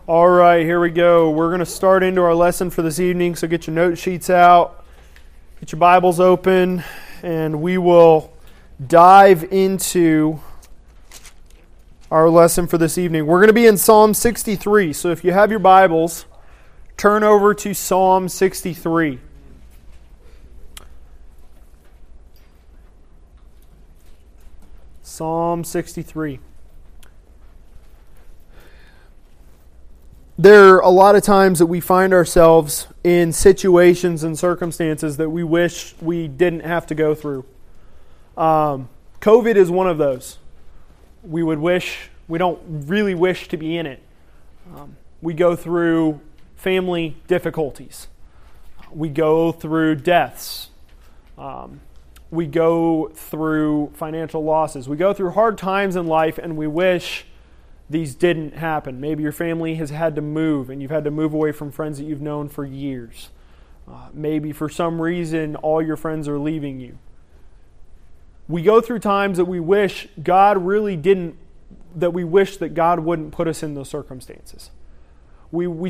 All right, here we go. We're going to start into our lesson for this evening, so get your note sheets out, get your Bibles open, and we will dive into our lesson for this evening. We're going to be in Psalm 63, so if you have your Bibles, turn over to Psalm 63. Psalm 63. There are a lot of times that we find ourselves in situations and circumstances that we wish we didn't have to go through. COVID is one of those. We don't really wish to be in it. We go through family difficulties. We go through deaths. We go through financial losses. We go through hard times in life, and we wish these didn't happen. Maybe your family has had to move, and you've had to move away from friends that you've known for years. Maybe for some reason, all your friends are leaving you. We go through times that we wish God really didn't, that we wish that God wouldn't put us in those circumstances. We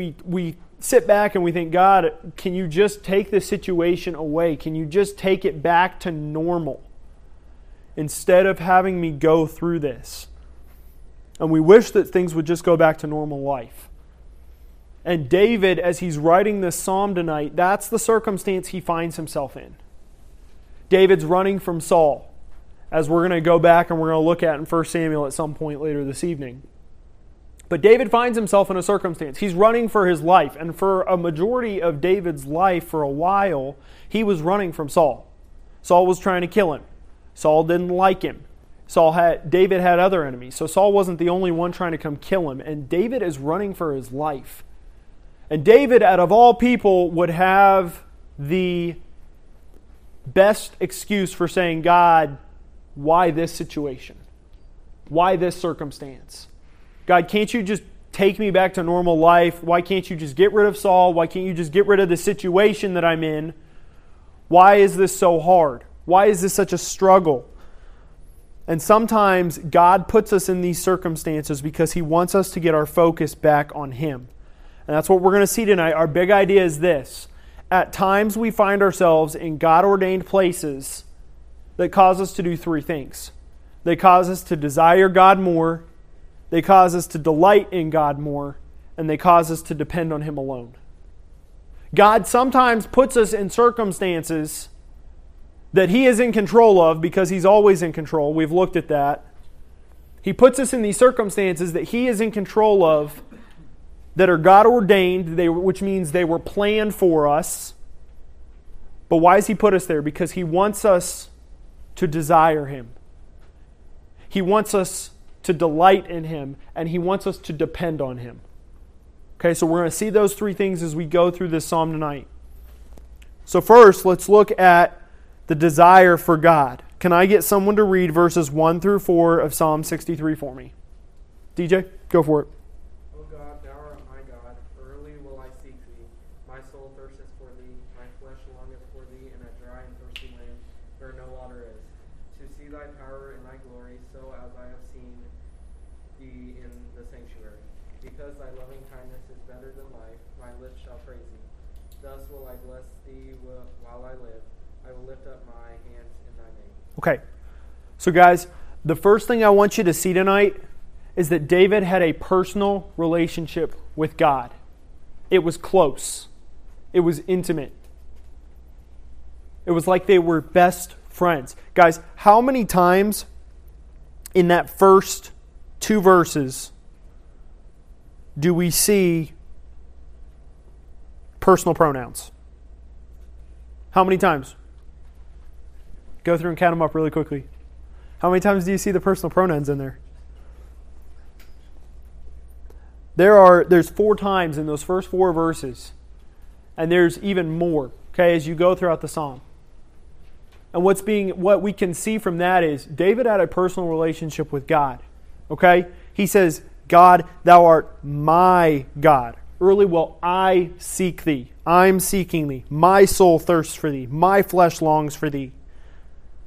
sit back and we think, God, can you just take this situation away? Can you just take it back to normal instead of having me go through this? And we wish that things would just go back to normal life. And David, as he's writing this psalm tonight, that's the circumstance he finds himself in. David's running from Saul, as we're going to go back and we're going to look at in 1 Samuel at some point later this evening. But David finds himself in a circumstance. He's running for his life. And for a majority of David's life, for a while, he was running from Saul. Saul was trying to kill him. Saul didn't like him. David had other enemies. So Saul wasn't the only one trying to come kill him. And David is running for his life. And David, out of all people, would have the best excuse for saying, God, why this situation? Why this circumstance? God, can't you just take me back to normal life? Why can't you just get rid of Saul? Why can't you just get rid of the situation that I'm in? Why is this so hard? Why is this such a struggle? And sometimes God puts us in these circumstances because He wants us to get our focus back on Him. And that's what we're going to see tonight. Our big idea is this. At times we find ourselves in God-ordained places that cause us to do three things. They cause us to desire God more, they cause us to delight in God more, and they cause us to depend on Him alone. God sometimes puts us in circumstances that He is in control of because He's always in control. We've looked at that. He puts us in these circumstances that He is in control of that are God-ordained, which means they were planned for us. But why has He put us there? Because He wants us to desire Him. He wants us to delight in Him, and He wants us to depend on Him. Okay, so we're going to see those three things as we go through this psalm tonight. So first, let's look at the desire for God. Can I get someone to read verses 1 through 4 of Psalm 63 for me? DJ, go for it. O God, Thou art my God, early will I seek Thee. My soul thirsteth for Thee, my flesh longeth for Thee in a dry and thirsty land, where no water is, to see Thy power and Thy glory, so as I have seen Thee in the sanctuary. Because Thy loving kindness is better than life, my lips shall praise Thee. Thus will I bless Thee while I live. I will lift up my hands in Thy name. Okay, so guys, the first thing I want you to see tonight is that David had a personal relationship with God. It was close. It was intimate. It was like they were best friends. Guys, how many times in that first two verses do we see personal pronouns? How many times? Go through and count them up really quickly. How many times do you see the personal pronouns in there? There's 4 times in those first 4 verses. And there's even more, okay, as you go throughout the psalm. And what we can see from that is David had a personal relationship with God. Okay? He says, God, Thou art my God. Early will I seek Thee. I'm seeking Thee. My soul thirsts for Thee. My flesh longs for Thee.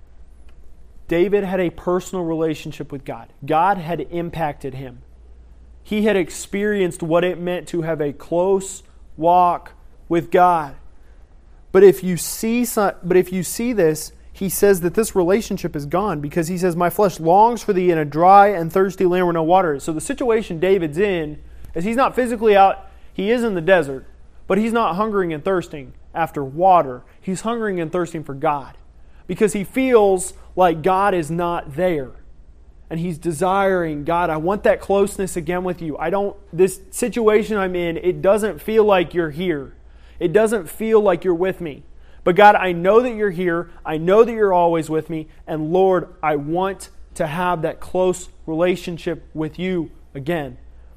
David had a personal relationship with God. God had impacted him. He had experienced what it meant to have a close walk with God. But if you see this, he says that this relationship is gone, because he says, my flesh longs for thee in a dry and thirsty land where no water is. So the situation David's in is he's not physically out, he is in the desert, but he's not hungering and thirsting after water. He's hungering and thirsting for God, because he feels like God is not there. And he's desiring, God, I want that closeness again with you. This situation I'm in, it doesn't feel like you're here. It doesn't feel like you're with me. But God, I know that you're here. I know that you're always with me. And Lord, I want to have that close relationship with you again.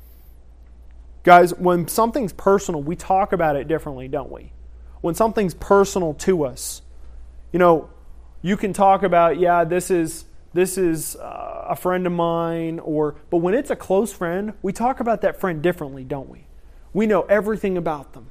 Guys, when something's personal, we talk about it differently, don't we? When something's personal to us, you can talk about, this is a friend of mine, but when it's a close friend, we talk about that friend differently, don't we? We know everything about them.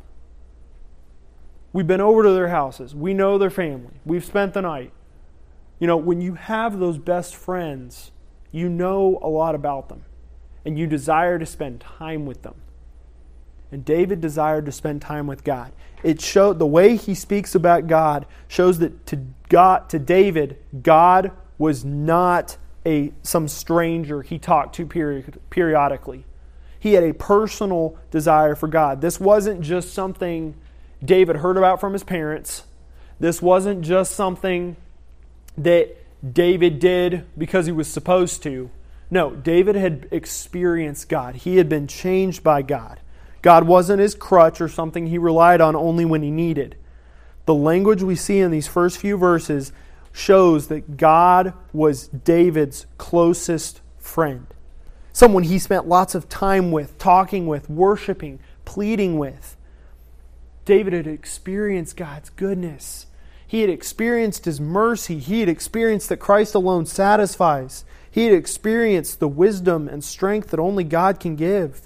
We've been over to their houses. We know their family. We've spent the night. When you have those best friends, you know a lot about them, and you desire to spend time with them. And David desired to spend time with God. It showed the way he speaks about God shows that to David, God was not some stranger he talked to periodically. He had a personal desire for God. This wasn't just something David heard about from his parents. This wasn't just something that David did because he was supposed to. No, David had experienced God. He had been changed by God. God wasn't his crutch or something he relied on only when he needed. The language we see in these first few verses shows that God was David's closest friend. Someone he spent lots of time with, talking with, worshiping, pleading with. David had experienced God's goodness. He had experienced His mercy. He had experienced that Christ alone satisfies. He had experienced the wisdom and strength that only God can give.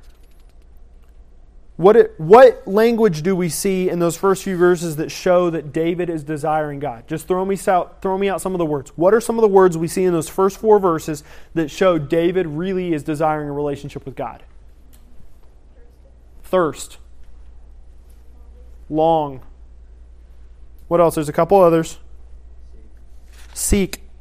What language do we see in those first few verses that show that David is desiring God? Just throw me out some of the words. What are some of the words we see in those first 4 verses that show David really is desiring a relationship with God? Thirst. Long. What else? There's a couple others. Seek.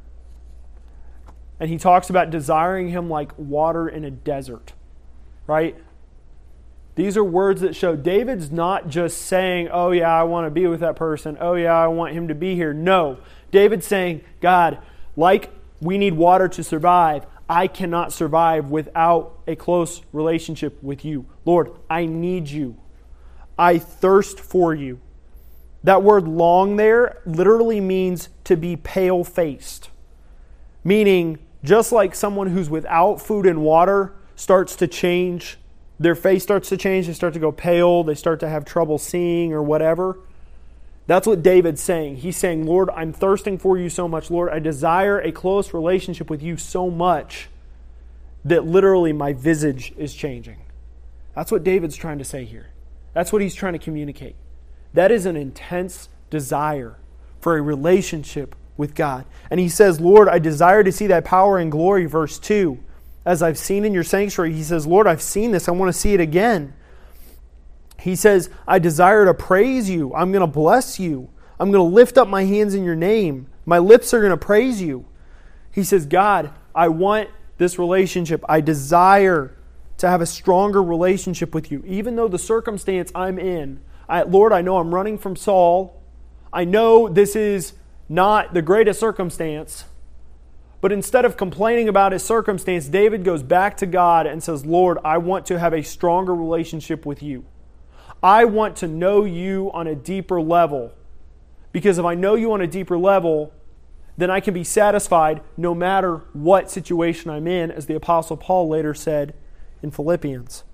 And he talks about desiring Him like water in a desert. Right? These are words that show David's not just saying, oh yeah, I want to be with that person. Oh yeah, I want him to be here. No. David's saying, God, like we need water to survive, I cannot survive without a close relationship with you. Lord, I need you. I thirst for you. That word long there literally means to be pale-faced. Meaning, just like someone who's without food and water starts to change, their face starts to change, they start to go pale, they start to have trouble seeing or whatever. That's what David's saying. He's saying, Lord, I'm thirsting for you so much. Lord, I desire a close relationship with you so much that literally my visage is changing. That's what David's trying to say here. That's what he's trying to communicate. That is an intense desire for a relationship with God. And he says, Lord, I desire to see thy power and glory, verse 2. As I've seen in your sanctuary, he says, Lord, I've seen this. I want to see it again. He says, I desire to praise you. I'm going to bless you. I'm going to lift up my hands in your name. My lips are going to praise you. He says, God, I want this relationship. I desire to have a stronger relationship with you. Even though the circumstance I'm in, Lord, I know I'm running from Saul. I know this is not the greatest circumstance. But instead of complaining about his circumstance, David goes back to God and says, Lord, I want to have a stronger relationship with you. I want to know you on a deeper level. Because if I know you on a deeper level, then I can be satisfied no matter what situation I'm in, as the Apostle Paul later said in Philippians.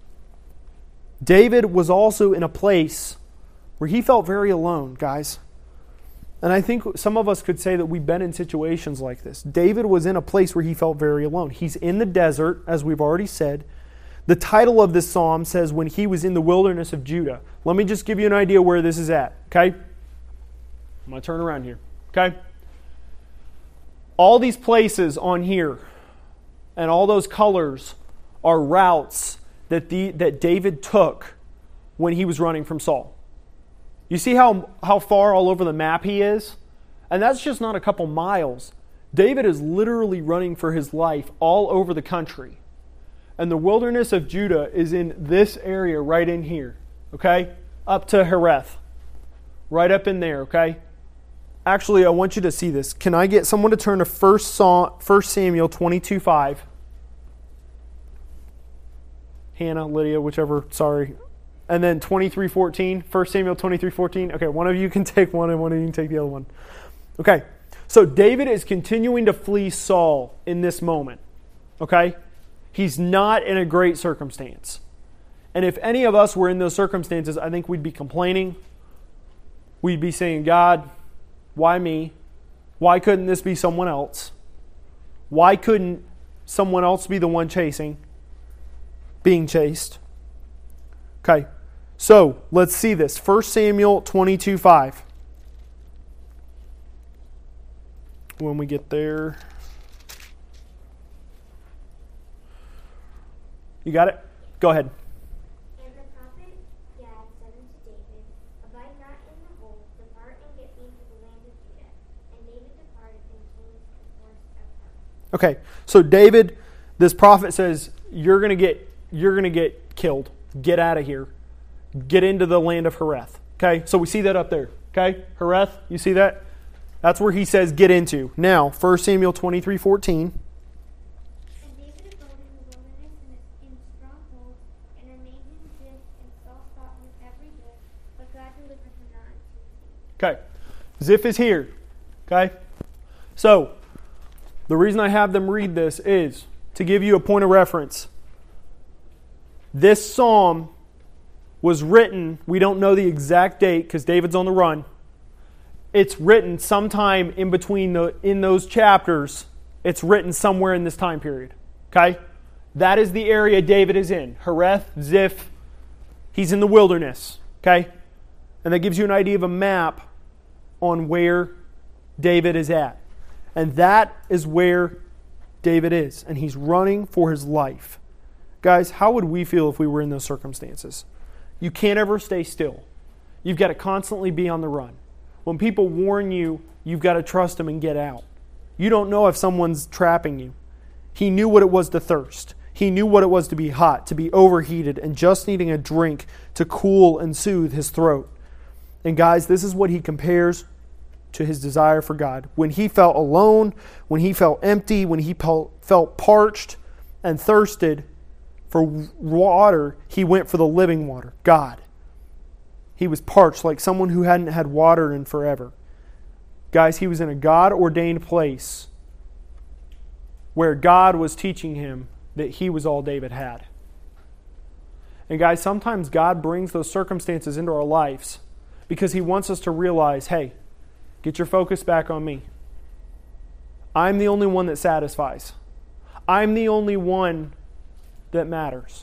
David was also in a place where he felt very alone, guys. And I think some of us could say that we've been in situations like this. David was in a place where he felt very alone. He's in the desert, as we've already said. The title of this psalm says, when he was in the wilderness of Judah. Let me just give you an idea where this is at, okay? I'm going to turn around here, okay? All these places on here and all those colors are routes that David took when he was running from Saul. You see how far all over the map he is? And that's just not a couple miles. David is literally running for his life all over the country. And the wilderness of Judah is in this area right in here. Okay? Up to Hereth. Right up in there, okay? Actually, I want you to see this. Can I get someone to turn to 1 Samuel 22:5? Hannah, Lydia, whichever, sorry. And then 23:14, 1 Samuel 23:14. Okay, one of you can take one and one of you can take the other one. Okay, so David is continuing to flee Saul in this moment. Okay? He's not in a great circumstance. And if any of us were in those circumstances, I think we'd be complaining. We'd be saying, God, why me? Why couldn't this be someone else? Why couldn't someone else be the one being chased? Okay, so let's see this. 1 Samuel 22:5. When we get there. You got it? Go ahead. And the prophet Gad said unto David, Abide not in the hold, depart and get thee to the land of Judah. And David departed and came to the forest of Hereth. Okay, so David, this prophet says, you're gonna get killed. Get out of here. Get into the land of Hereth. Okay, so we see that up there. Okay, Hereth, you see that? That's where he says get into. Now, 1 Samuel 23:14. And David abode in the wilderness in strongholds, and remained in Ziph, and Saul sought him every day, but God delivered him not unto him. Okay, Ziph is here. Okay, so the reason I have them read this is to give you a point of reference. This psalm was written, we don't know the exact date because David's on the run. It's written sometime in between in those chapters. It's written somewhere in this time period. Okay? That is the area David is in. Hereth, Ziph. He's in the wilderness. Okay? And that gives you an idea of a map on where David is at. And that is where David is. And he's running for his life. Guys, how would we feel if we were in those circumstances? You can't ever stay still. You've got to constantly be on the run. When people warn you, you've got to trust them and get out. You don't know if someone's trapping you. He knew what it was to thirst. He knew what it was to be hot, to be overheated, and just needing a drink to cool and soothe his throat. And guys, this is what he compares to his desire for God. When he felt alone, when he felt empty, when he felt parched and thirsted for water, he went for the living water, God. He was parched like someone who hadn't had water in forever. Guys, he was in a God-ordained place where God was teaching him that he was all David had. And guys, sometimes God brings those circumstances into our lives because he wants us to realize, hey, get your focus back on me. I'm the only one that satisfies. I'm the only one that matters.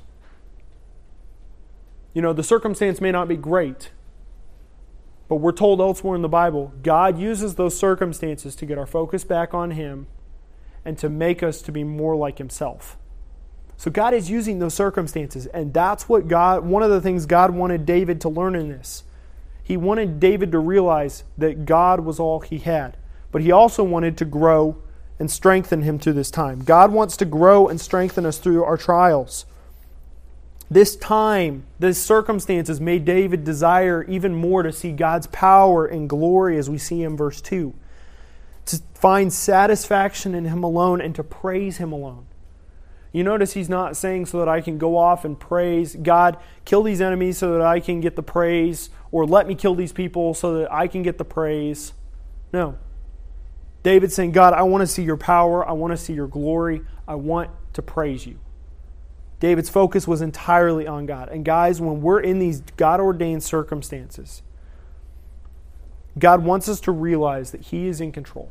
You know, the circumstance may not be great, but we're told elsewhere in the Bible, God uses those circumstances to get our focus back on him and to make us to be more like himself. So God is using those circumstances, and that's what one of the things God wanted David to learn in this. He wanted David to realize that God was all he had, but he also wanted to grow and strengthen him through this time. God wants to grow and strengthen us through our trials. This time, these circumstances made David desire even more to see God's power and glory as we see in verse 2. To find satisfaction in him alone and to praise him alone. You notice he's not saying so that I can go off and praise God, kill these enemies so that I can get the praise, or let me kill these people so that I can get the praise. No. David's saying, God, I want to see your power. I want to see your glory. I want to praise you. David's focus was entirely on God. And guys, when we're in these God-ordained circumstances, God wants us to realize that he is in control.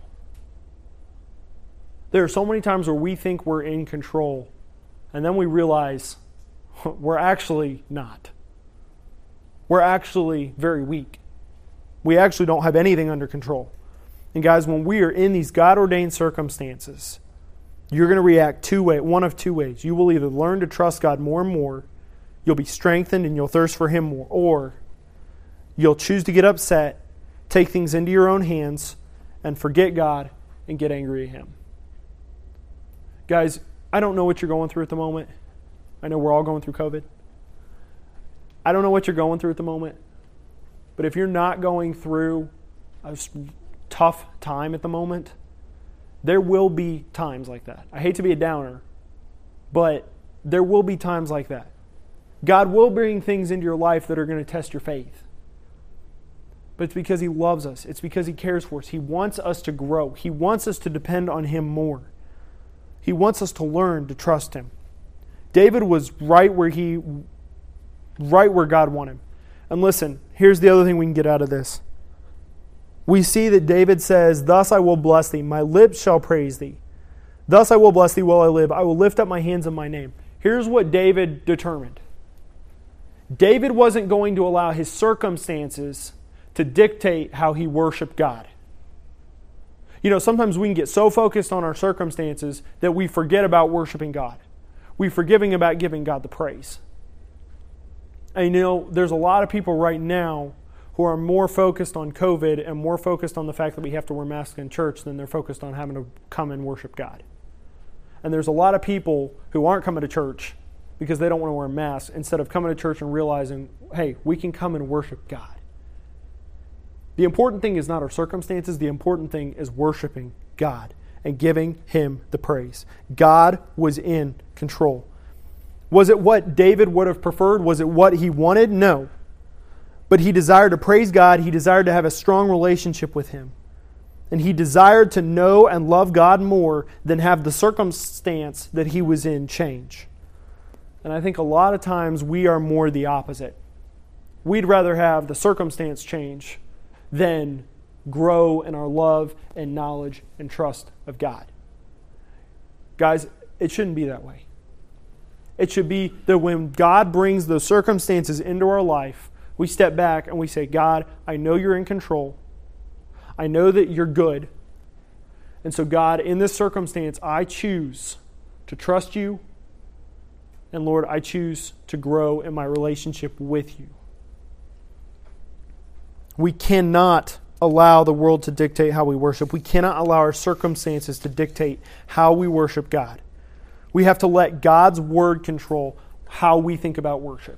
There are so many times where we think we're in control, and then we realize we're actually not. We're actually very weak. We actually don't have anything under control. And guys, when we are in these God-ordained circumstances, you're going to react one of two ways. You will either learn to trust God more and more, you'll be strengthened and you'll thirst for Him more, or you'll choose to get upset, take things into your own hands, and forget God and get angry at Him. Guys, I don't know what you're going through at the moment. I know we're all going through COVID. I don't know what you're going through at the moment. But if you're not going through a tough time at the moment, there will be times like that. I hate to be a downer, but there will be times like that. God will bring things into your life that are going to test your faith. But it's because He loves us. It's because He cares for us. He wants us to grow. He wants us to depend on Him more. He wants us to learn to trust Him. David was right where God wanted him. And listen, here's the other thing we can get out of this. We see that David says, "Thus I will bless Thee, my lips shall praise Thee. Thus I will bless Thee while I live. I will lift up my hands in my name." Here's what David determined. David wasn't going to allow his circumstances to dictate how he worshiped God. You know, sometimes we can get so focused on our circumstances that we forget about worshiping God. We forget about giving God the praise. And you know, there's a lot of people right now who are more focused on COVID and more focused on the fact that we have to wear masks in church than they're focused on having to come and worship God. And there's a lot of people who aren't coming to church because they don't want to wear masks instead of coming to church and realizing, hey, we can come and worship God. The important thing is not our circumstances. The important thing is worshiping God and giving Him the praise. God was in control. Was it what David would have preferred? Was it what he wanted? No. But he desired to praise God. He desired to have a strong relationship with Him. And he desired to know and love God more than have the circumstance that he was in change. And I think a lot of times we are more the opposite. We'd rather have the circumstance change than grow in our love and knowledge and trust of God. Guys, it shouldn't be that way. It should be that when God brings those circumstances into our life, we step back and we say, God, I know You're in control. I know that You're good. And so God, in this circumstance, I choose to trust You. And Lord, I choose to grow in my relationship with You. We cannot allow the world to dictate how we worship. We cannot allow our circumstances to dictate how we worship God. We have to let God's Word control how we think about worship.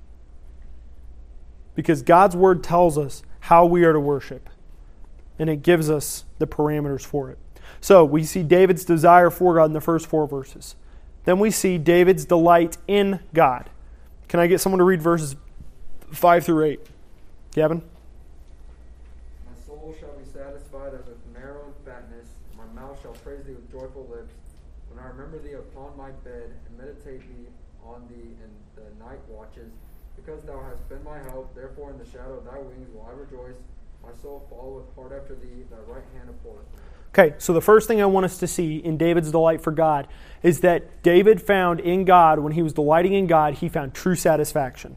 Because God's Word tells us how we are to worship. And it gives us the parameters for it. So we see David's desire for God in the first 4 verses. Then we see David's delight in God. Can I get someone to read verses 5 through 8? Gavin? My soul shall be satisfied as with marrow and fatness. My mouth shall praise Thee with joyful lips. When I remember Thee upon my bed, and meditate Thee on Thee in the night watches, because Thou hast been my help, therefore in the shadow of Thy wings will I rejoice. My soul followeth hard after Thee, Thy right hand upholdeth me. Okay, so the first thing I want us to see in David's delight for God is that David found in God, when he was delighting in God, he found true satisfaction.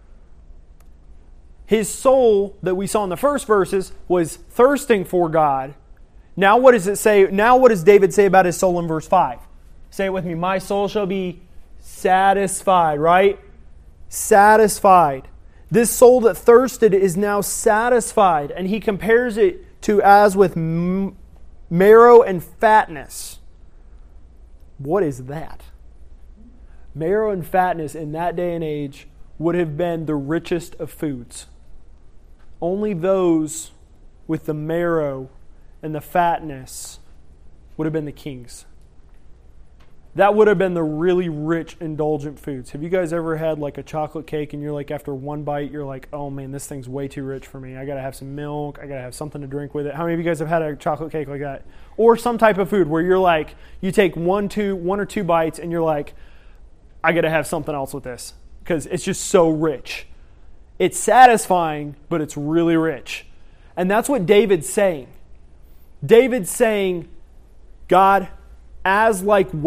His soul that we saw in the first verses was thirsting for God. Now what does it say? Now what does David say about his soul in verse 5? Say it with me. My soul shall be satisfied, right? Satisfied. This soul that thirsted is now satisfied. And he compares it to as with marrow and fatness. What is that? Marrow and fatness in that day and age would have been the richest of foods. Only those with the marrow and the fatness would have been the kings. That would have been the really rich, indulgent foods. Have you guys ever had like a chocolate cake and you're like, after one bite, you're like, oh man, this thing's way too rich for me. I got to have some milk. I got to have something to drink with it. How many of you guys have had a chocolate cake like that? Or some type of food where you're like, you take one or two bites and you're like, I got to have something else with this because it's just so rich. It's satisfying, but it's really rich. And that's what David's saying. David's saying, God, as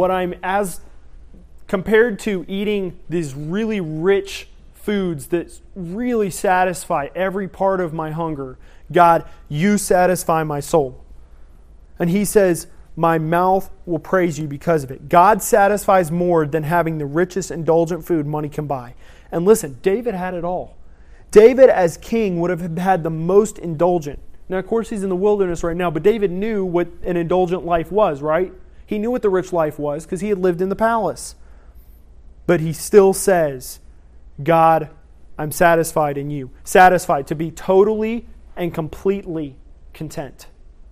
compared to eating these really rich foods that really satisfy every part of my hunger, God, You satisfy my soul. And he says, My mouth will praise you because of it. God satisfies more than having the richest indulgent food money can buy. And listen, David had it all. David as king would have had the most indulgent. Now, of course, he's in the wilderness right now, but David knew what an indulgent life was, right? He knew what the rich life was because he had lived in the palace. But he still says, God, I'm satisfied in you. Satisfied, to be totally and completely content.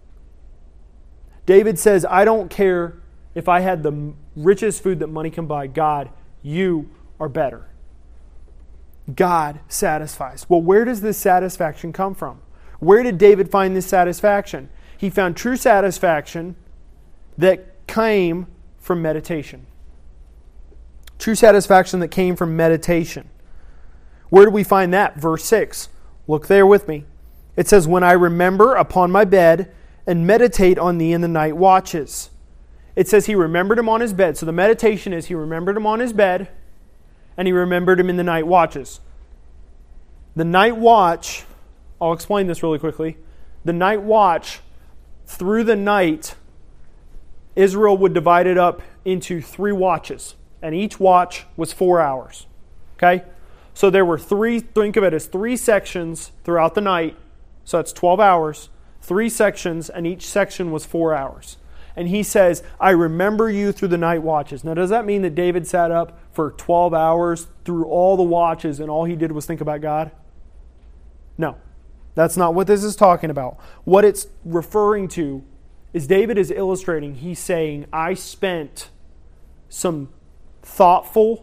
David says, I don't care if I had the richest food that money can buy. God, you are better. God satisfies. Well, where does this satisfaction come from? Where did David find this satisfaction? He found true satisfaction that came from meditation. True satisfaction that came from meditation. Where do we find that? Verse 6. Look there with me. It says, when I remember upon my bed and meditate on thee in the night watches. It says he remembered him on his bed. So the meditation is he remembered him on his bed and he remembered him in the night watches. The night watch, I'll explain this really quickly. The night watch, through the night, Israel would divide it up into 3 watches. And each watch was 4 hours. Okay? So there were 3, think of it as 3 sections throughout the night. So that's 12 hours. 3 sections, and each section was 4 hours. And he says, I remember you through the night watches. Now, does that mean that David sat up for 12 hours through all the watches and all he did was think about God? No. That's not what this is talking about. What it's referring to is David is illustrating, he's saying, I spent some thoughtful,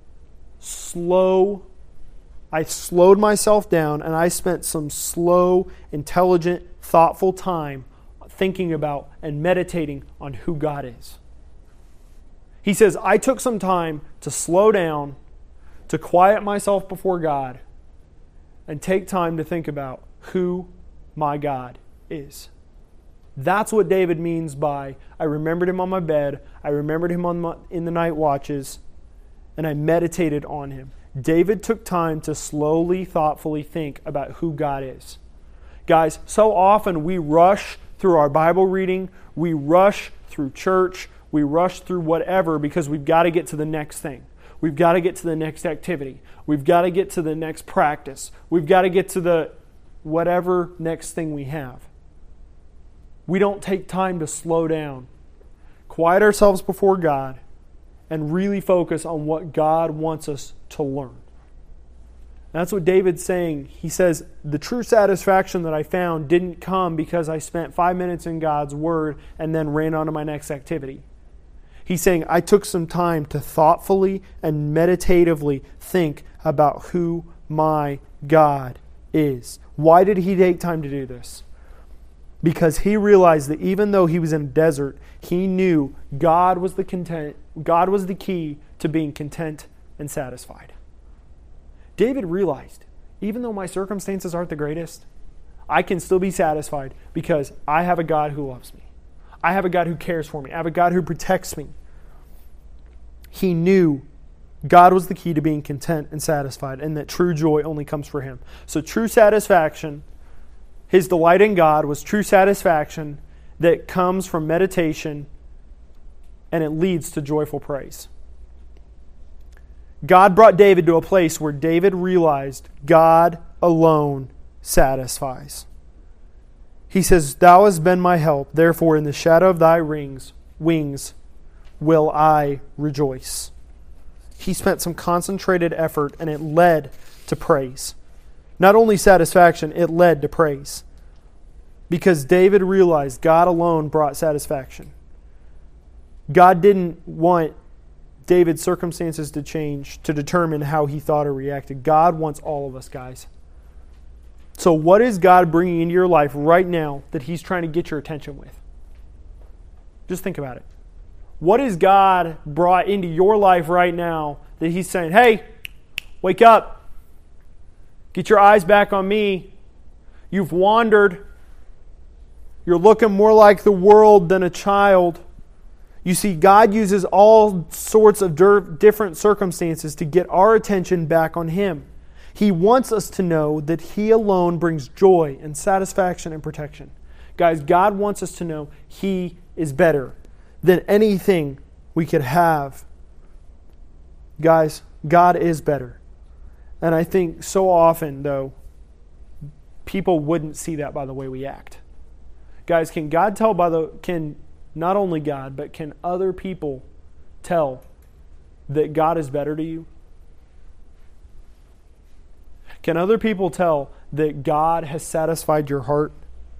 I slowed myself down and I spent some slow, intelligent, thoughtful time thinking about and meditating on who God is. He says, I took some time to slow down, to quiet myself before God, and take time to think about who my God is. That's what David means by, I remembered him on my bed, I remembered him in the night watches, and I meditated on him. David took time to slowly, thoughtfully think about who God is. Guys, so often we rush through our Bible reading, we rush through church, we rush through whatever because we've got to get to the next thing. We've got to get to the next activity. We've got to get to the next practice. We've got to get to the whatever next thing we have. We don't take time to slow down, quiet ourselves before God, and really focus on what God wants us to learn. That's what David's saying. He says, the true satisfaction that I found didn't come because I spent 5 minutes in God's Word and then ran on to my next activity. He's saying, I took some time to thoughtfully and meditatively think about who my God is. Why did he take time to do this? Because he realized that even though he was in a desert, he knew God was the key to being content and satisfied. David realized, even though my circumstances aren't the greatest, I can still be satisfied because I have a God who loves me. I have a God who cares for me. I have a God who protects me. He knew God was the key to being content and satisfied, and that true joy only comes for him. So true satisfaction, his delight in God was true satisfaction that comes from meditation, and it leads to joyful praise. God brought David to a place where David realized God alone satisfies. He says, Thou hast been my help, therefore in the shadow of thy wings will I rejoice. He spent some concentrated effort and it led to praise. Not only satisfaction, it led to praise. Because David realized God alone brought satisfaction. God didn't want David's circumstances to change to determine how he thought or reacted. God wants all of us, guys. So what is God bringing into your life right now that he's trying to get your attention with? Just think about it. What is God brought into your life right now that he's saying, hey, wake up. Get your eyes back on me. You've wandered. You're looking more like the world than a child. You see, God uses all sorts of different circumstances to get our attention back on him. He wants us to know that he alone brings joy and satisfaction and protection. Guys, God wants us to know he is better than anything we could have. Guys, God is better. And I think so often, though, people wouldn't see that by the way we act. Guys, can God tell can not only God, but can other people tell that God is better to you? Can other people tell that God has satisfied your heart?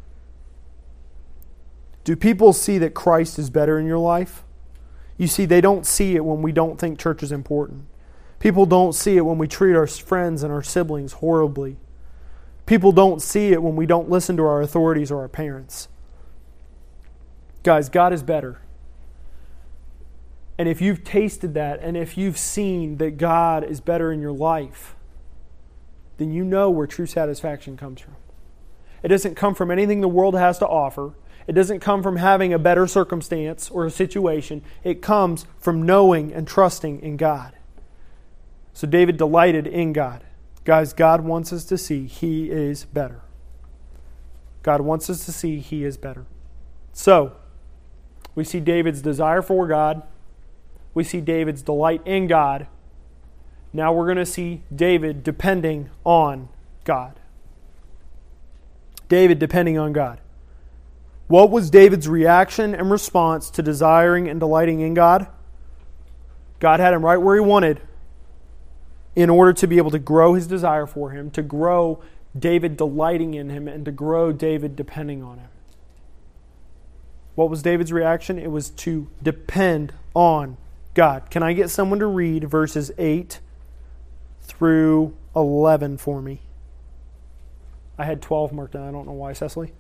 Do people see that Christ is better in your life? You see, they don't see it when we don't think church is important. People don't see it when we treat our friends and our siblings horribly. People don't see it when we don't listen to our authorities or our parents. Guys, God is better. And if you've tasted that, and if you've seen that God is better in your life, then you know where true satisfaction comes from. It doesn't come from anything the world has to offer. It doesn't come from having a better circumstance or a situation. It comes from knowing and trusting in God. So David delighted in God. Guys, God wants us to see He is better. God wants us to see He is better. So, we see David's desire for God. We see David's delight in God. Now we're going to see David depending on God. David depending on God. What was David's reaction and response to desiring and delighting in God? God had him right where He wanted in order to be able to grow his desire for Him, to grow David delighting in Him, and to grow David depending on Him. What was David's reaction? It was to depend on God. Can I get someone to read verses 8 through 11 for me? I had 12 marked down. I don't know why, Cecily.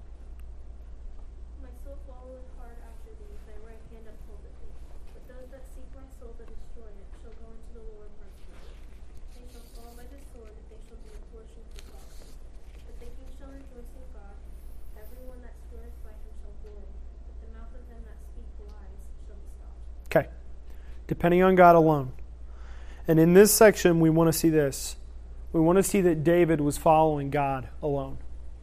My soul followeth hard after thee, thy right hand upholdeth thee. But those that seek my soul to destroy it shall go into the lower parts of it. They shall fall by the sword, they shall be a portion for God. But the king shall rejoice in God. Everyone that sweareth by Him shall glory. But the mouth of them that speak lies shall be stopped. Okay. Depending on God alone. And in this section, we want to see this. We want to see that David was following God alone.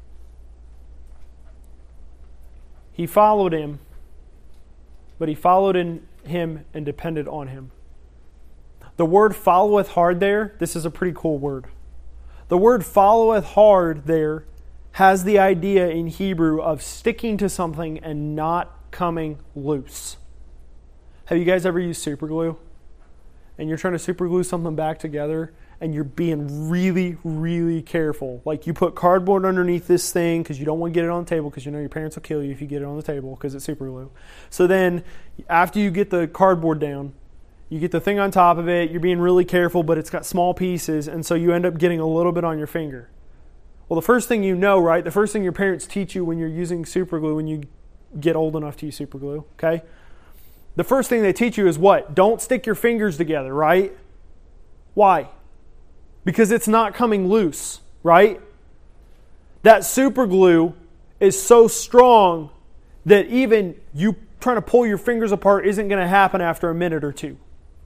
He followed Him, but he followed in Him and depended on Him. The word followeth hard there, this is a pretty cool word. The word followeth hard there has the idea in Hebrew of sticking to something and not coming loose. Have you guys ever used super glue? And you're trying to super glue something back together, and you're being really, really careful. Like you put cardboard underneath this thing because you don't want to get it on the table because you know your parents will kill you if you get it on the table because it's super glue. So then after you get the cardboard down, you get the thing on top of it, you're being really careful, but it's got small pieces, and so you end up getting a little bit on your finger. Well, the first thing you know, right, the first thing your parents teach you when you're using super glue, when you get old enough to use super glue, okay? The first thing they teach you is what? Don't stick your fingers together, right? Why? Because it's not coming loose, right? That super glue is so strong that even you trying to pull your fingers apart isn't going to happen after a minute or two.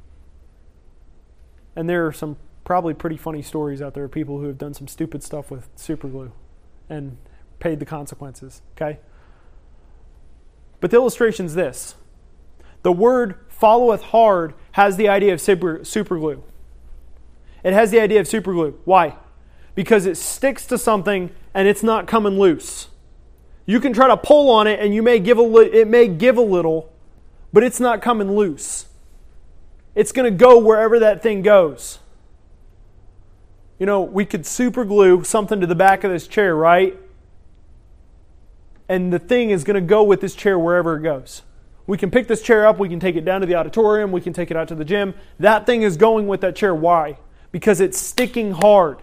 And there are some probably pretty funny stories out there of people who have done some stupid stuff with super glue and paid the consequences, okay? But the illustration's this. The word followeth hard has the idea of super glue. It has the idea of super glue. Why? Because it sticks to something and it's not coming loose. You can try to pull on it and it may give a little, but it's not coming loose. It's going to go wherever that thing goes. You know, we could super glue something to the back of this chair, right? And the thing is going to go with this chair wherever it goes. We can pick this chair up, we can take it down to the auditorium, we can take it out to the gym. That thing is going with that chair. Why? Because it's sticking hard.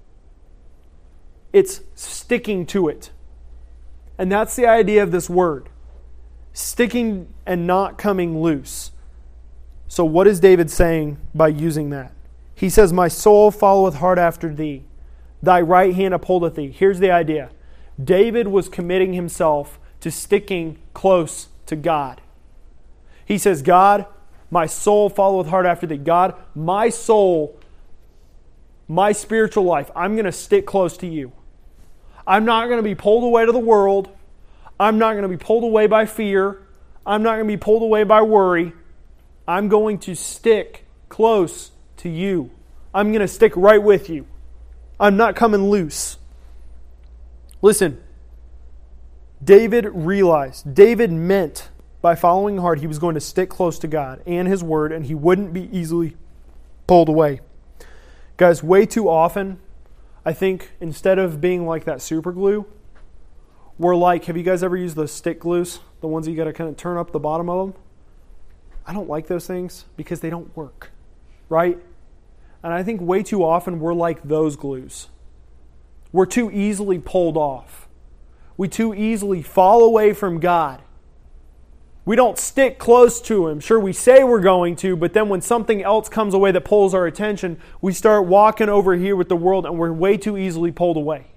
It's sticking to it. And that's the idea of this word. Sticking and not coming loose. So what is David saying by using that? He says, my soul followeth hard after thee. Thy right hand upholdeth thee. Here's the idea. David was committing himself to sticking close to God. He says, God, my soul followeth hard after thee. God, my soul, my spiritual life, I'm going to stick close to you. I'm not going to be pulled away to the world. I'm not going to be pulled away by fear. I'm not going to be pulled away by worry. I'm going to stick close to you. I'm going to stick right with you. I'm not coming loose. Listen, David meant by following hard, he was going to stick close to God and His Word, and he wouldn't be easily pulled away. Guys, way too often, I think instead of being like that super glue, we're like, have you guys ever used those stick glues? The ones that you got to kind of turn up the bottom of them? I don't like those things because they don't work, right? And I think way too often we're like those glues. We're too easily pulled off. We too easily fall away from God. We don't stick close to Him. Sure, we say we're going to, but then when something else comes away that pulls our attention, we start walking over here with the world and we're way too easily pulled away.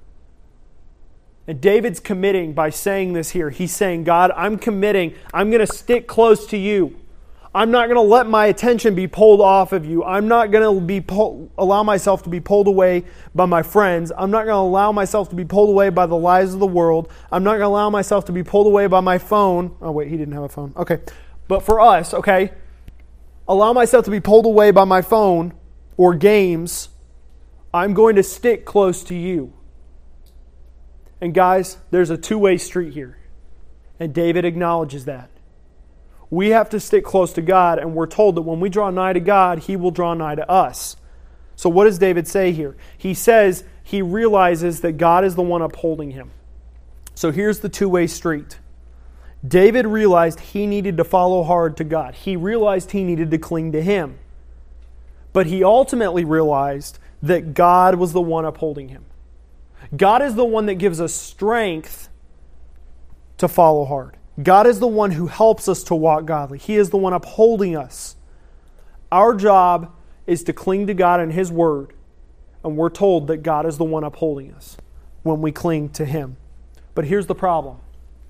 And David's committing by saying this here. He's saying, God, I'm committing. I'm going to stick close to you. I'm not going to let my attention be pulled off of you. I'm not going to allow myself to be pulled away by my friends. I'm not going to allow myself to be pulled away by the lies of the world. I'm not going to allow myself to be pulled away by my phone. Oh, wait, he didn't have a phone. Okay. But for us, okay, allow myself to be pulled away by my phone or games. I'm going to stick close to you. And guys, there's a two-way street here. And David acknowledges that. We have to stick close to God, and we're told that when we draw nigh to God, He will draw nigh to us. So what does David say here? He says he realizes that God is the one upholding him. So here's the two-way street. David realized he needed to follow hard to God. He realized he needed to cling to Him. But he ultimately realized that God was the one upholding him. God is the one that gives us strength to follow hard. God is the one who helps us to walk godly. He is the one upholding us. Our job is to cling to God and His Word. And we're told that God is the one upholding us when we cling to Him. But here's the problem.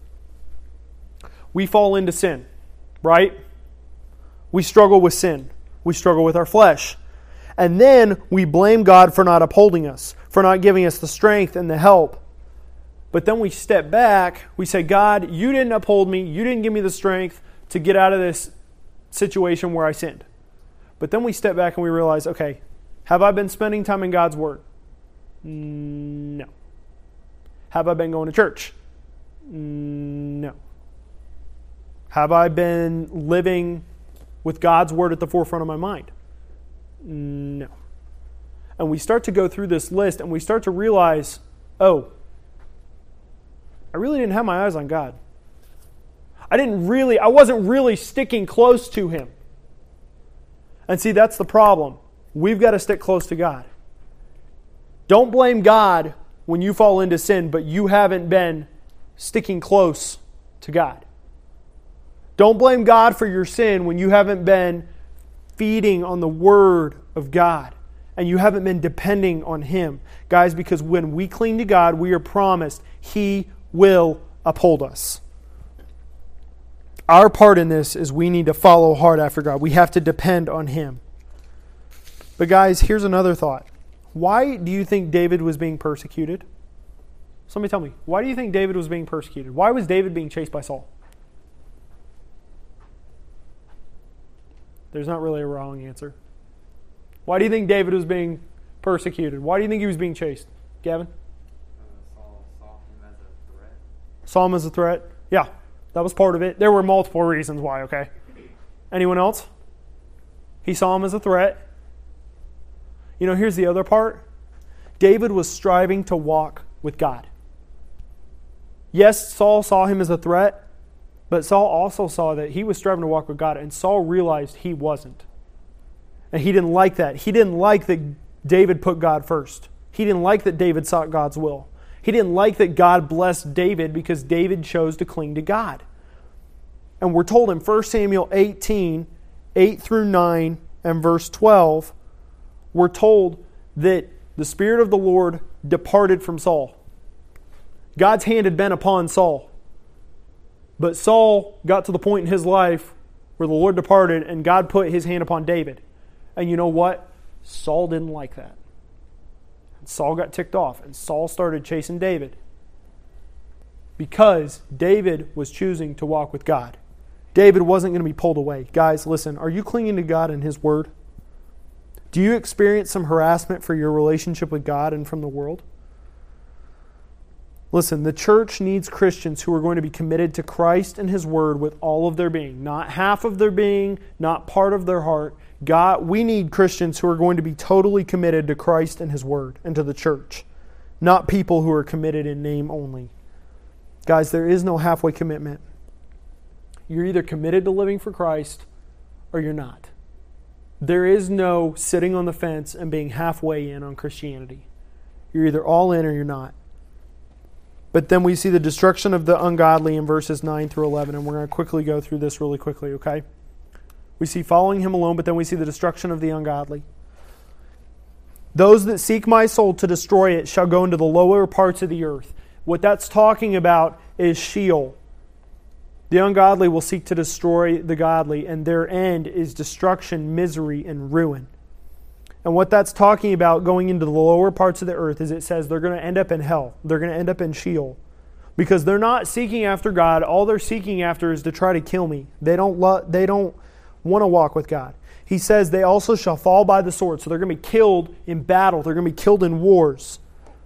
We fall into sin, right? We struggle with sin. We struggle with our flesh. And then we blame God for not upholding us, for not giving us the strength and the help. But then we step back, we say, God, You didn't uphold me, You didn't give me the strength to get out of this situation where I sinned. But then we step back and we realize, okay, have I been spending time in God's Word? No. Have I been going to church? No. Have I been living with God's Word at the forefront of my mind? No. And we start to go through this list and we start to realize, oh, I really didn't have my eyes on God. I wasn't really sticking close to Him. And see, that's the problem. We've got to stick close to God. Don't blame God when you fall into sin, but you haven't been sticking close to God. Don't blame God for your sin when you haven't been feeding on the Word of God and you haven't been depending on Him. Guys, because when we cling to God, we are promised He will uphold us. Our part in this is we need to follow hard after God. We have to depend on Him. But guys, here's another thought. Why do you think David was being persecuted? Somebody tell me. Why do you think David was being persecuted? Why was David being chased by Saul? There's not really a wrong answer. Why do you think David was being persecuted? Why do you think he was being chased? Gavin? Saul saw him as a threat. Saw him as a threat? Yeah, that was part of it. There were multiple reasons why, okay? Anyone else? He saw him as a threat. You know, here's the other part. David was striving to walk with God. Yes, Saul saw him as a threat, but Saul also saw that he was striving to walk with God, and Saul realized he wasn't. And he didn't like that. He didn't like that David put God first. He didn't like that David sought God's will. He didn't like that God blessed David because David chose to cling to God. And we're told in 1 Samuel 18, 8 through 9, and verse 12, we're told that the Spirit of the Lord departed from Saul. God's hand had been upon Saul. But Saul got to the point in his life where the Lord departed and God put His hand upon David. And you know what? Saul didn't like that. And Saul got ticked off and Saul started chasing David because David was choosing to walk with God. David wasn't going to be pulled away. Guys, listen, are you clinging to God and His Word? Do you experience some harassment for your relationship with God and from the world? Listen, the church needs Christians who are going to be committed to Christ and His Word with all of their being. Not half of their being, not part of their heart. We need Christians who are going to be totally committed to Christ and His Word and to the church. Not people who are committed in name only. Guys, there is no halfway commitment. You're either committed to living for Christ or you're not. There is no sitting on the fence and being halfway in on Christianity. You're either all in or you're not. But then we see the destruction of the ungodly in verses 9 through 11, and we're going to quickly go through this really quickly, okay? We see following Him alone, but then we see the destruction of the ungodly. Those that seek my soul to destroy it shall go into the lower parts of the earth. What that's talking about is Sheol. The ungodly will seek to destroy the godly, and their end is destruction, misery, and ruin. And what that's talking about going into the lower parts of the earth is it says they're going to end up in hell. They're going to end up in Sheol. Because they're not seeking after God. All they're seeking after is to try to kill me. They don't want to walk with God. He says they also shall fall by the sword. So they're going to be killed in battle. They're going to be killed in wars.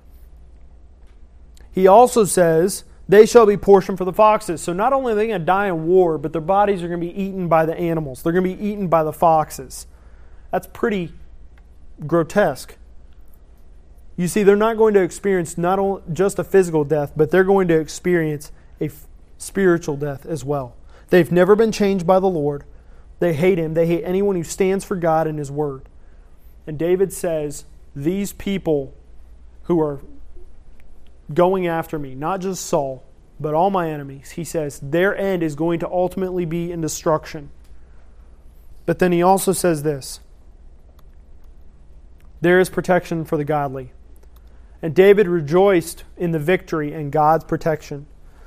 He also says they shall be portion for the foxes. So not only are they going to die in war, but their bodies are going to be eaten by the animals. They're going to be eaten by the foxes. That's pretty grotesque. You see, they're not going to experience not only just a physical death, but they're going to experience a spiritual death as well. They've never been changed by the Lord. They hate Him. They hate anyone who stands for God and His Word. And David says, these people who are going after me, not just Saul, but all my enemies, he says, their end is going to ultimately be in destruction. But then he also says this, there is protection for the godly. And David rejoiced in the victory and God's protection.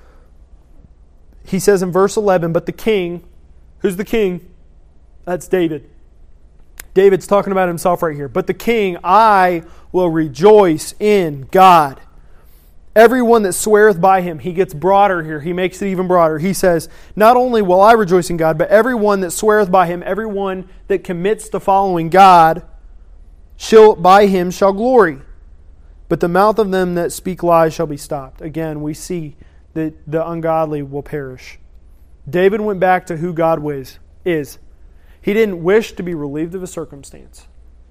He says in verse 11, but the king, who's the king? That's David. David's talking about himself right here. But the king, I will rejoice in God. Everyone that sweareth by Him, he gets broader here. He makes it even broader. He says, not only will I rejoice in God, but everyone that sweareth by Him, everyone that commits to following God, by Him shall glory. But the mouth of them that speak lies shall be stopped. Again, we see that the ungodly will perish. David went back to who God is. He didn't wish to be relieved of a circumstance.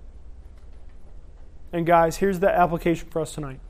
And guys, here's the application for us tonight.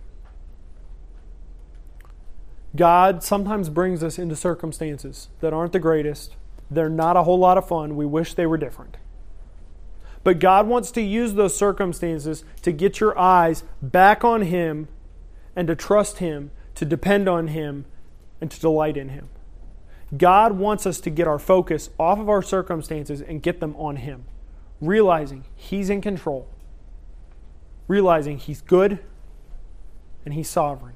God sometimes brings us into circumstances that aren't the greatest. They're not a whole lot of fun. We wish they were different. But God wants to use those circumstances to get your eyes back on Him and to trust Him, to depend on Him, and to delight in Him. God wants us to get our focus off of our circumstances and get them on Him, realizing He's in control, realizing He's good and He's sovereign.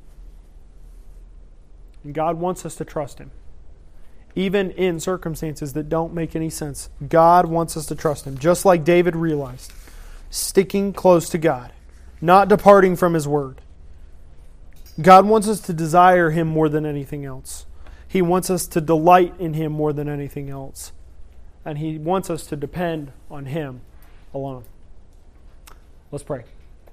And God wants us to trust Him. Even in circumstances that don't make any sense, God wants us to trust Him. Just like David realized, sticking close to God, not departing from His Word. God wants us to desire Him more than anything else. He wants us to delight in Him more than anything else. And He wants us to depend on Him alone. Let's pray.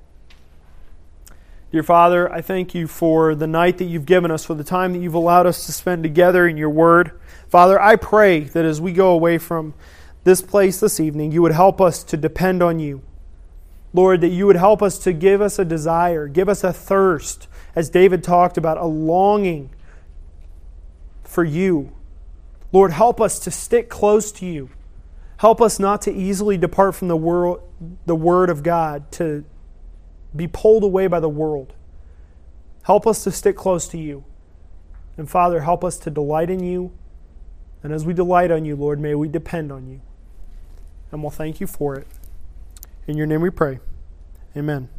Dear Father, I thank You for the night that You've given us, for the time that You've allowed us to spend together in Your Word. Father, I pray that as we go away from this place this evening, You would help us to depend on You. Lord, that You would help us to give us a desire, give us a thirst, as David talked about, a longing for You. Lord, help us to stick close to You. Help us not to easily depart from the Word of God, to be pulled away by the world. Help us to stick close to You. And Father, help us to delight in You. And as we delight on You, Lord, may we depend on You. And we'll thank You for it. In Your name we pray. Amen.